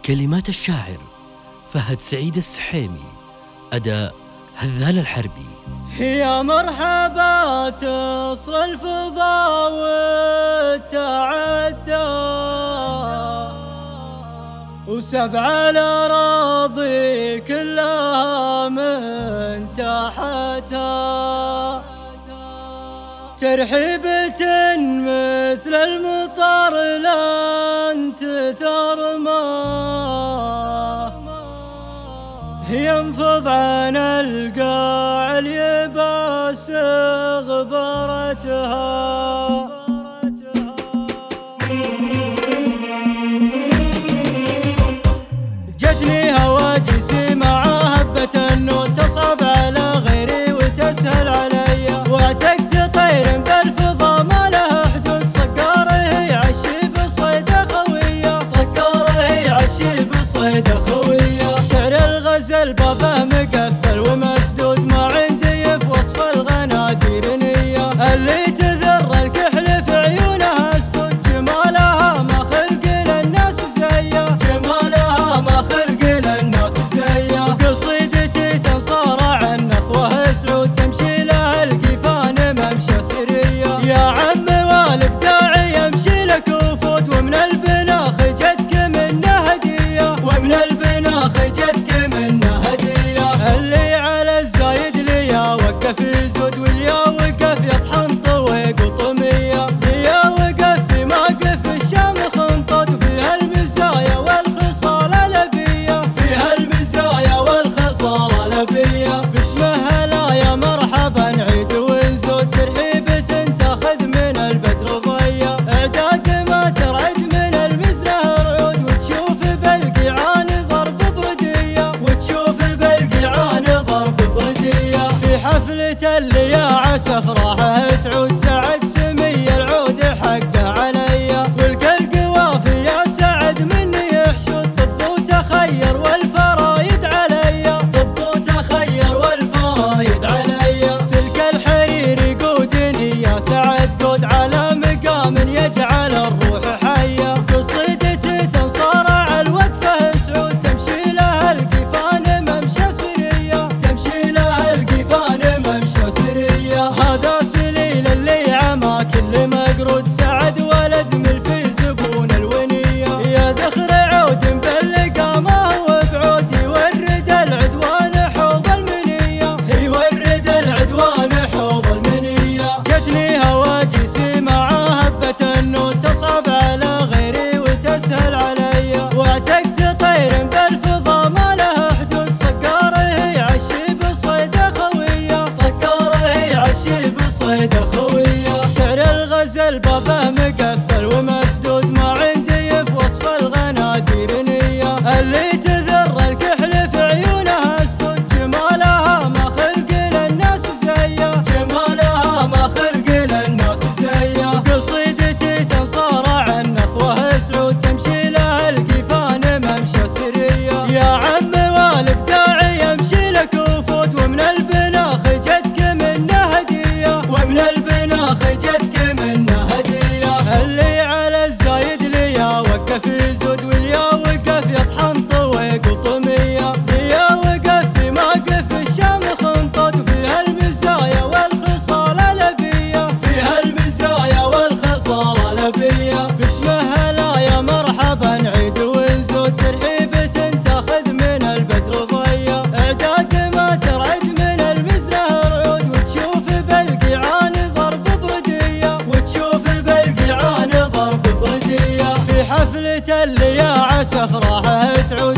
كلمات الشاعر فهد سعيد السحيمي، أداء هذال الحربي. يا مرحبا تصل الفضا والتعدى وسبع الأراضي كلها من تحتها، ترحيبة مثل المطر لن تثرمه، ينفض عن القاع اليباس غبرتها. جتني هواجسي مع هبة النور، تصعب على غيري وتسهل علي، واعتقت طير بالفضا ما له حدود، صقاره يعشي بصيده خويه، صقاره يعشي بصيده خويه. شعر الغزل بابه مقفل ومسدود، ما عندي في وصف الغنادير نيه، اللي تذر الكحل في عيونها السود، جمالها ما خلق للناس زيه، جمالها ما خلق للناس زيه. قصيدتي تنصارع النخوه سعود، تمشي لها القيفان ممشى سريه، يا عم والابداع يمشي لك وفوت، ومن البناخ جتك منه هديه، ومن البناخ جتك منه هديه. اللي على الزايد ليا وقف يزود، واليا وقف يطحن طويق وطميه، ليا وقف في موقف الشام خنطط، وفيها المزايا والخصال الابيه، فيها المزايا والخصال الابيه. باسمها لا يا مرحبا عيد ونزود، ترحيبة تاخذ من البدر ضيه، اعداد ما ترعد من المزنه رعود، وتشوف بالقيعان ضرب برديه، وتشوف بالقيعان ضرب برديه. في حفلة اللي يا عسى افراحه تعود، سعد سمي العود حقه عليا، والقلق وافي يا سعد مني يحشد، طب وتخير والفرايد عليا، طب وتخير والفرايد عليا. سلك الحرير يقودني يا سعد قود، على مقام يجعل الروح حيه، قصيدتي تنصارع الوقفه سعود، تمشي لها القيفان ممشى سريه، تمشي لها القيفان ممشى سريه. هذا سليل اللي عما كل مقرود، سعد ولد من في زبون الونيه، يا ذخر عود مبلقه ما هو بعود، يورد العدوان حوض المنيه، يورد العدوان حوض المنيه. جتني هواجسي مع هبة النور، تصعب على غيري وتسهل علي، واعتقت طير بالفضا ما له حدود، صقاره يعشي بصيده خويه، صقاره يعشي بصيده خويه. شعر الغزل بابه مقفل ومسدود، ما عندي في وصف الغنادير نيه، اللي تذر الكحل في عيونها السود، جمالها ما خلق للناس زيه، جمالها ما خلق للناس زيه. قصيدتي تنصارع النخوه سعود، تمشي لها القيفان ممشى سريه، يا عم والابداع يمشي لك وفوت، ومن البناخ جتك منه هديه، ومن البناخ جتك منه هديه. اللي على الزايد ليا وقف يزود، واليا وقف يطحن طويق وطميه، ليا وقف في موقف الشام خنطط، وفيها المزايا والخصال الابيه، فيها المزايا والخصال الابيه. باسمها لا يا مرحبا عيد ونزود، ترحيبة تاخذ من البدر ضيه، اعداد ما ترعد من المزنه رعود، وتشوف بالقيعان ضرب برديه، وتشوف بالقيعان ضرب برديه. في حفلة اللي يا عسى افراحه تعود،